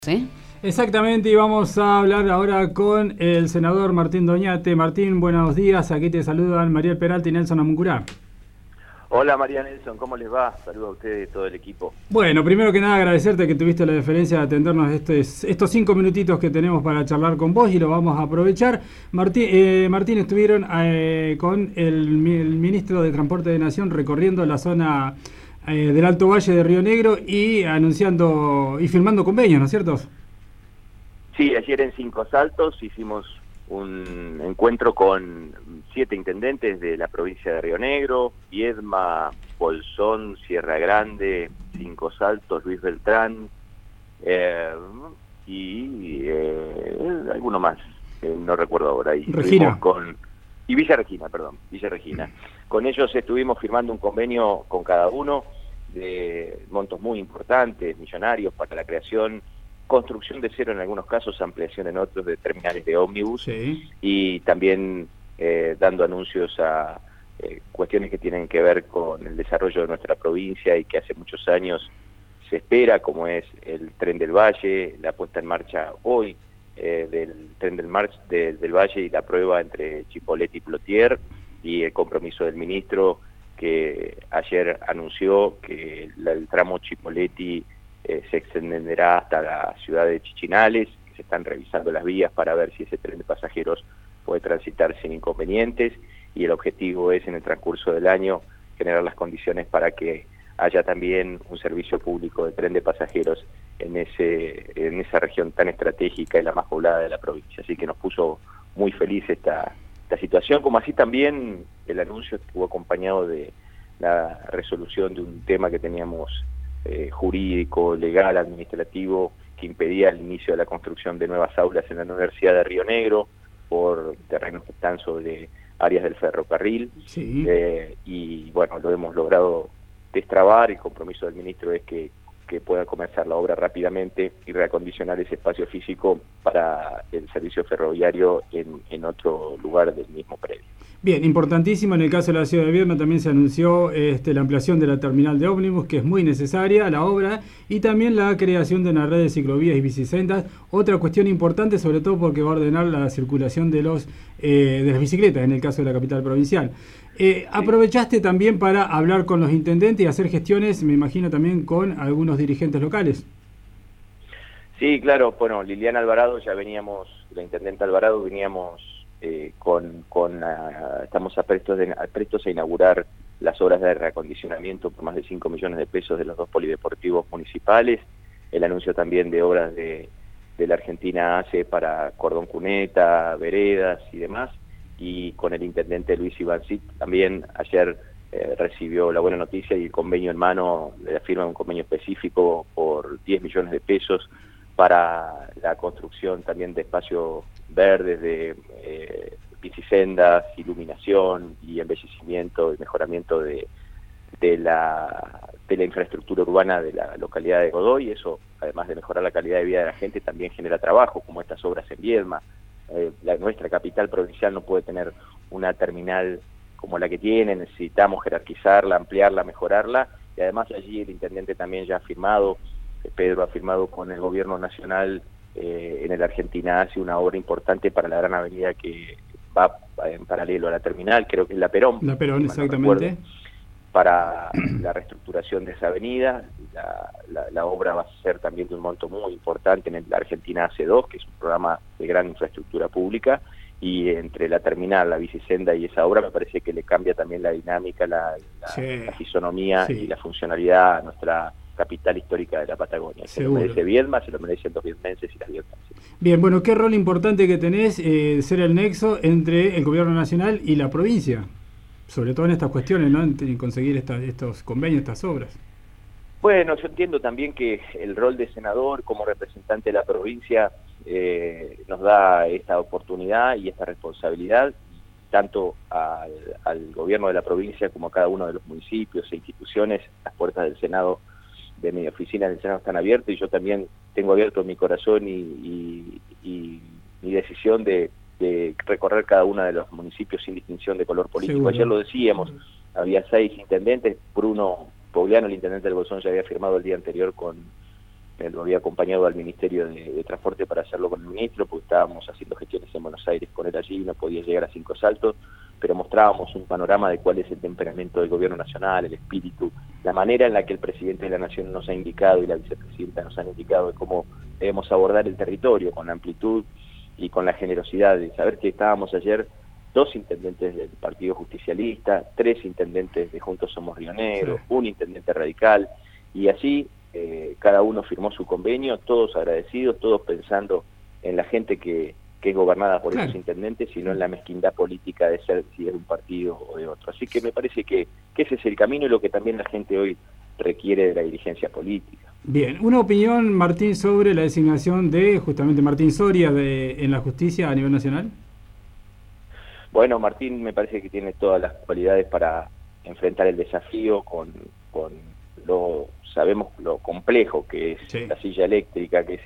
¿Sí? Exactamente, y vamos a hablar ahora con el senador Martín Doñate. Martín, buenos días. Aquí te saludan Mariel Peralta y Nelson Amuncurá. Hola María Nelson, ¿cómo les va? Saludos a ustedes y todo el equipo. Bueno, primero que nada agradecerte que tuviste la deferencia de atendernos estos 5 minutitos que tenemos para charlar con vos y lo vamos a aprovechar. Martín, estuvieron con el ministro de Transporte de Nación recorriendo la zona del Alto Valle de Río Negro y anunciando y firmando convenios, ¿no es cierto? Sí, ayer en Cinco Saltos hicimos un encuentro con 7 intendentes de la provincia de Río Negro: Viedma, Bolsón, Sierra Grande, Cinco Saltos, Luis Beltrán y alguno más, no recuerdo ahora. Y Regina. Y Villa Regina, perdón, Villa Regina. Con ellos estuvimos firmando un convenio con cada uno de montos muy importantes, millonarios, para la creación, construcción de cero en algunos casos, ampliación en otros de terminales de ómnibus, Sí. y también dando anuncios a cuestiones que tienen que ver con el desarrollo de nuestra provincia y que hace muchos años se espera, como es el Tren del Valle, la puesta en marcha hoy del Tren del Valle y la prueba entre Chipoleti y Plotier, y el compromiso del ministro, que ayer anunció que el tramo Chipoleti se extenderá hasta la ciudad de Chichinales, que se están revisando las vías para ver si ese tren de pasajeros puede transitar sin inconvenientes, y el objetivo es, en el transcurso del año, generar las condiciones para que haya también un servicio público de tren de pasajeros en esa región tan estratégica y la más poblada de la provincia. Así que nos puso muy feliz esta situación, como así también el anuncio estuvo acompañado de la resolución de un tema que teníamos jurídico, legal, administrativo, que impedía el inicio de la construcción de nuevas aulas en la Universidad de Río Negro por terrenos que están sobre áreas del ferrocarril. Sí. Y bueno, lo hemos logrado destrabar. El compromiso del ministro es que pueda comenzar la obra rápidamente y reacondicionar ese espacio físico para el servicio ferroviario en otro lugar del mismo predio. Bien, importantísimo. En el caso de la ciudad de Viedma también se anunció la ampliación de la terminal de ómnibus, que es muy necesaria la obra, y también la creación de una red de ciclovías y bicisendas, otra cuestión importante, sobre todo porque va a ordenar la circulación de las bicicletas, en el caso de la capital provincial. Sí. Aprovechaste también para hablar con los intendentes y hacer gestiones, me imagino, también con algunos dirigentes locales. Sí, claro. Bueno, Liliana Alvarado, la intendente Alvarado, veníamos estamos prestos a inaugurar las obras de reacondicionamiento por más de 5 millones de pesos de los 2 polideportivos municipales, el anuncio también de obras de la Argentina ACE para cordón cuneta, veredas y demás, y con el intendente Luis Ivancic también ayer recibió la buena noticia y el convenio en mano, de la firma de un convenio específico por 10 millones de pesos para la construcción también de espacios verdes, de bicisendas, iluminación y embellecimiento y mejoramiento de la infraestructura urbana de la localidad de Godoy. Eso, además de mejorar la calidad de vida de la gente, también genera trabajo, como estas obras en Viedma. Nuestra capital provincial no puede tener una terminal como la que tiene, necesitamos jerarquizarla, ampliarla, mejorarla, y además allí el intendente también ya ha firmado, Pedro ha firmado con el gobierno nacional en el Argentina hace una obra importante para la gran avenida que va en paralelo a la terminal, creo que es la Perón. La Perón, exactamente. Para la reestructuración de esa avenida. La obra va a ser también de un monto muy importante en el Argentina AC2, que es un programa de gran infraestructura pública, y entre la terminal, la bicisenda y esa obra me parece que le cambia también la dinámica, la fisonomía, sí, y la funcionalidad a nuestra capital histórica de la Patagonia. Se lo merece Viedma, se lo merecen los viedmenses y las viedmenses. Bien, bueno, ¿qué rol importante que tenés ser el nexo entre el gobierno nacional y la provincia? Sobre todo en estas cuestiones, ¿no? En conseguir estos convenios, estas obras. Bueno, yo entiendo también que el rol de senador como representante de la provincia nos da esta oportunidad y esta responsabilidad, tanto al gobierno de la provincia como a cada uno de los municipios e instituciones. Las puertas del Senado, de mi oficina del Senado, están abiertas, y yo también tengo abierto mi corazón y mi decisión de recorrer cada uno de los municipios sin distinción de color político. Seguro. Ayer lo decíamos, había 6 intendentes, Bruno Pogliano, el intendente del Bolsón, ya había firmado el día anterior con lo había acompañado al Ministerio de Transporte para hacerlo con el ministro, porque estábamos haciendo gestiones en Buenos Aires con él allí, no podía llegar a Cinco Saltos, pero mostrábamos un panorama de cuál es el temperamento del gobierno nacional, el espíritu, la manera en la que el presidente de la Nación nos ha indicado y la vicepresidenta nos han indicado de cómo debemos abordar el territorio con la amplitud y con la generosidad de saber que estábamos ayer 2 intendentes del Partido Justicialista, 3 intendentes de Juntos Somos Río Negro, sí, 1 intendente radical, y así cada uno firmó su convenio, todos agradecidos, todos pensando en la gente que es gobernada por esos intendentes, sino en la mezquindad política de ser si es de un partido o de otro. Así que me parece que ese es el camino y lo que también la gente hoy requiere de la dirigencia política. Bien, una opinión, Martín, sobre la designación de justamente Martín Soria en la justicia a nivel nacional. Bueno, Martín me parece que tiene todas las cualidades para enfrentar el desafío sabemos lo complejo que es la silla eléctrica, que es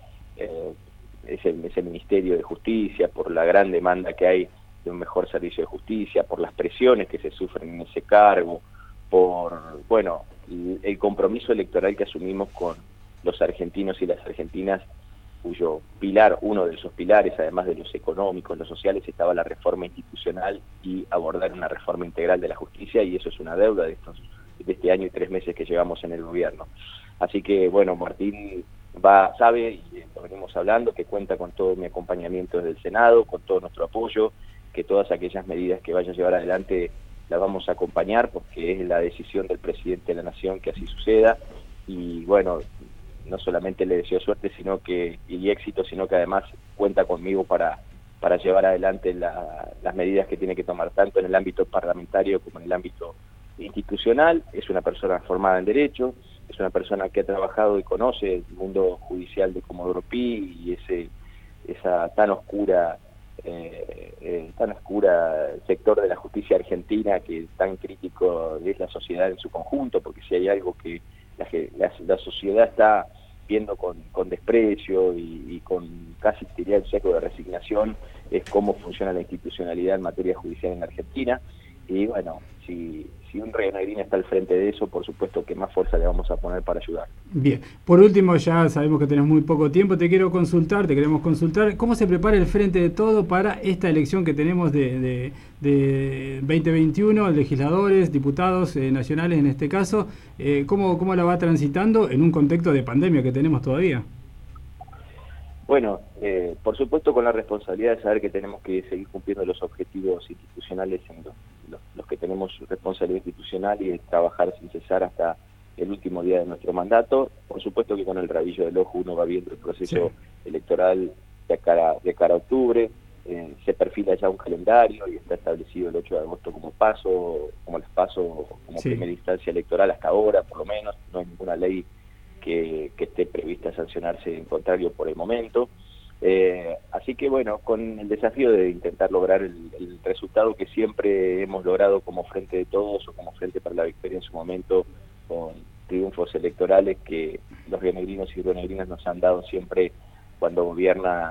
ese Ministerio de Justicia, por la gran demanda que hay de un mejor servicio de justicia, por las presiones que se sufren en ese cargo, por, bueno, el compromiso electoral que asumimos con los argentinos y las argentinas, cuyo pilar, uno de esos pilares, además de los económicos, los sociales, estaba la reforma institucional y abordar una reforma integral de la justicia, y eso es una deuda de este año y 3 meses que llevamos en el gobierno. Así que, bueno, Martín sabe, y lo venimos hablando, que cuenta con todo mi acompañamiento desde el Senado, con todo nuestro apoyo, que todas aquellas medidas que vaya a llevar adelante las vamos a acompañar, porque es la decisión del presidente de la Nación que así suceda, y bueno, no solamente le deseo suerte y éxito, sino que además cuenta conmigo para llevar adelante las medidas que tiene que tomar, tanto en el ámbito parlamentario como en el ámbito institucional. Es una persona formada en Derecho, es una persona que ha trabajado y conoce el mundo judicial de Comodoro Pi y esa tan oscura sector de la justicia argentina, que tan crítico es la sociedad en su conjunto, porque si hay algo que la sociedad está viendo con desprecio y con casi diría el seco de resignación, es cómo funciona la institucionalidad en materia judicial en Argentina. Y bueno, si un rionegrino está al frente de eso, por supuesto que más fuerza le vamos a poner para ayudar. Bien, por último, ya sabemos que tenemos muy poco tiempo, te queremos consultar, ¿cómo se prepara el Frente de Todo para esta elección que tenemos de 2021, legisladores, diputados nacionales en este caso? ¿Cómo la va transitando en un contexto de pandemia que tenemos todavía? Bueno, por supuesto con la responsabilidad de saber que tenemos que seguir cumpliendo los objetivos institucionales en los que tenemos responsabilidad institucional, y de trabajar sin cesar hasta el último día de nuestro mandato. Por supuesto que con el rabillo del ojo uno va viendo el proceso electoral de cara a octubre. Se perfila ya un calendario y está establecido el 8 de agosto como primera instancia electoral hasta ahora, por lo menos. No hay ninguna ley que esté prevista sancionarse en contrario por el momento. Así que bueno, con el desafío de intentar lograr el resultado que siempre hemos logrado como Frente de Todos o como Frente para la Victoria en su momento, con triunfos electorales que los rionegrinos y rionegrinas nos han dado siempre cuando gobierna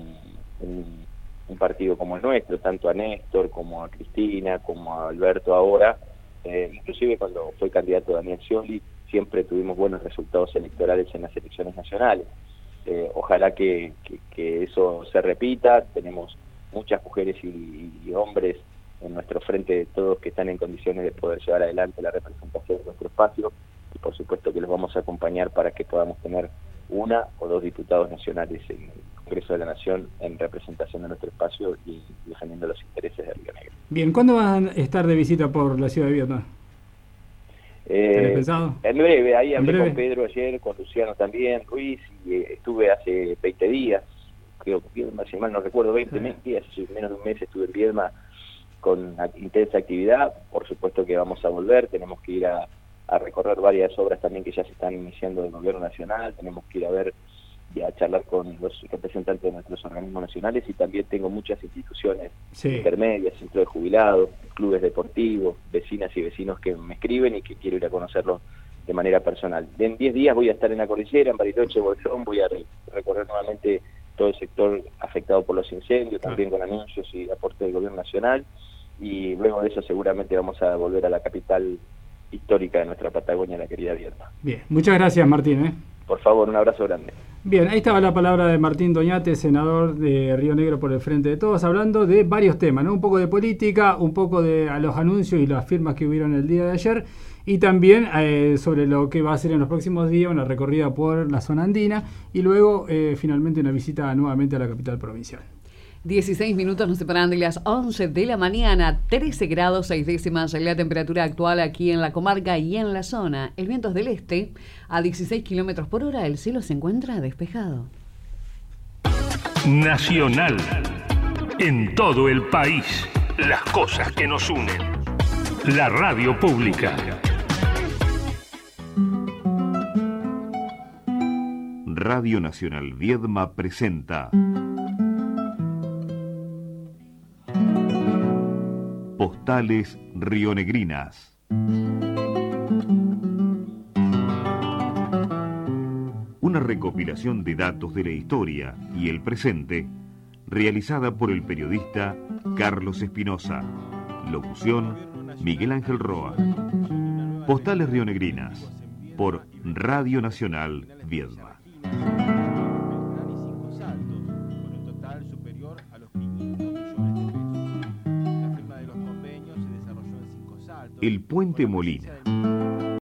un partido como el nuestro, tanto a Néstor como a Cristina, como a Alberto ahora, inclusive cuando fue candidato Daniel Scioli, siempre tuvimos buenos resultados electorales en las elecciones nacionales. Ojalá que eso se repita. Tenemos muchas mujeres y hombres en nuestro Frente de Todos que están en condiciones de poder llevar adelante la representación de nuestro espacio, y por supuesto que los vamos a acompañar para que podamos tener 1 o 2 diputados nacionales en el Congreso de la Nación en representación de nuestro espacio y defendiendo los intereses de Río Negro. Bien, ¿cuándo van a estar de visita por la ciudad de Viedma? ¿Tenés pensado? En breve, ahí hablé con Pedro ayer, con Luciano también, Ruiz, y estuve hace 20 días, creo que Viedma, si mal no recuerdo, 20 días, menos de un mes estuve en Viedma con intensa actividad. Por supuesto que vamos a volver, tenemos que ir a recorrer varias obras también que ya se están iniciando del gobierno nacional, tenemos que ir a ver y a charlar con los representantes de nuestros organismos nacionales, y también tengo muchas instituciones intermedias, centros de jubilados, clubes deportivos, vecinas y vecinos que me escriben y que quiero ir a conocerlos de manera personal. En 10 días voy a estar en la cordillera, en Bariloche, Bolsón, voy a recorrer nuevamente todo el sector afectado por los incendios, también con anuncios y aporte del gobierno nacional, y luego de eso seguramente vamos a volver a la capital histórica de nuestra Patagonia, la querida Viedma. Bien, muchas gracias, Martín. Por favor, un abrazo grande. Bien, ahí estaba la palabra de Martín Doñate, senador de Río Negro por el Frente de Todos, hablando de varios temas, ¿no? Un poco de política, un poco de los anuncios y las firmas que hubieron el día de ayer, y también sobre lo que va a hacer en los próximos días, una recorrida por la zona andina, y luego finalmente una visita nuevamente a la capital provincial. 16 minutos nos separan de las 11 de la mañana, 13 grados 6 décimas la temperatura actual aquí en la comarca y en la zona. El viento es del este a 16 kilómetros por hora, el cielo se encuentra despejado. Nacional. En todo el país, las cosas que nos unen. La radio pública. Radio Nacional Viedma presenta Postales rionegrinas. Una recopilación de datos de la historia y el presente, realizada por el periodista Carlos Espinosa. Locución, Miguel Ángel Roa. Postales rionegrinas, por Radio Nacional Viedma. El Puente Molina.